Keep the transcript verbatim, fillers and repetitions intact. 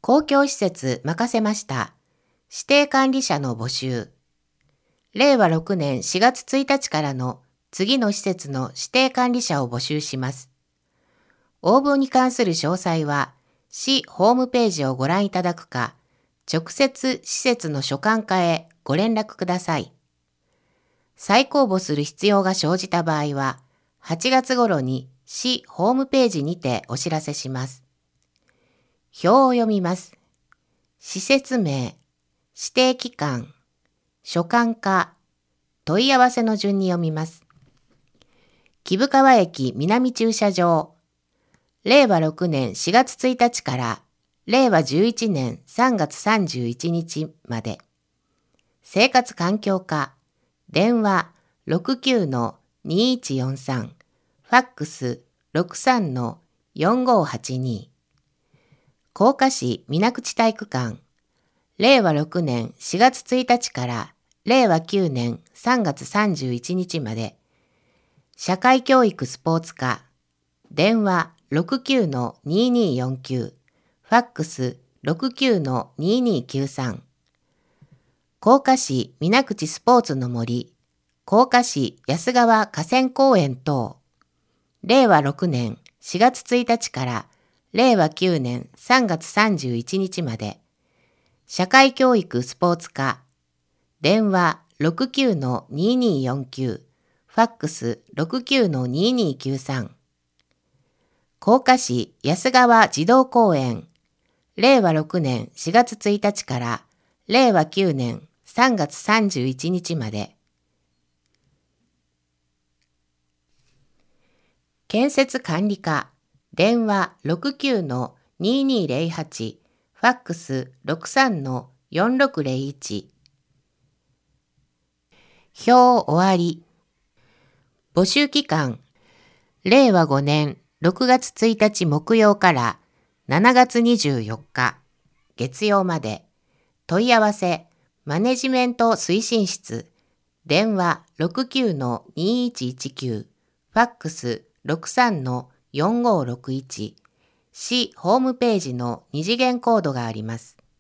公共施設任せました。指定管理者の募集。れいわろくねんしがつついたちからの次の施設の指定管理者を募集します。応募に関する詳細は、市ホームページをご覧いただくか、直接施設の所管課へご連絡ください。再公募する必要が生じた場合は、はちがつ頃に市ホームページにてお知らせします。表を読みます。施設名、指定期間、所管課、問い合わせの順に読みます。木生川駅南駐車場、れいわろくねんしがつついたちかられいわじゅういちねんさんがつさんじゅういちにちまで。生活環境課、電話 ろくきゅうのにいちよんさん、ファックス ろくさんのよんごはちに。甲賀市水口体育館、れいわろくねんしがつついたちかられいわきゅうねんさんがつさんじゅういちにちまで。社会教育スポーツ課、電話 ろくきゅうのにいによんきゅう、ファックス ろくきゅうのにいにきゅうさん。甲賀市水口スポーツの森、甲賀市安川河川公園等、れいわろくねんしがつついたちかられいわきゅうねんさんがつさんじゅういちにちまで。社会教育スポーツ課、電話 ろくきゅうのにいによんきゅう、ファックス ろくきゅうのにいにきゅうさん。甲賀市安川児童公園、れいわろくねんしがつついたちかられいわきゅうねんさんがつさんじゅういちにちまで。建設管理課、電話 ろくきゅうのにいにぜろはち、ファックス ろくさんのよんろくぜろいち。表終わり。募集期間、れいわごねんろくがつついたち木曜からしちがつにじゅうよっか月曜まで。問い合わせ、マネジメント推進室、電話 ろくきゅうのにいちいちきゅう、ファックス ろくさんのよんごろくいち、市ホームページの二次元コードがあります。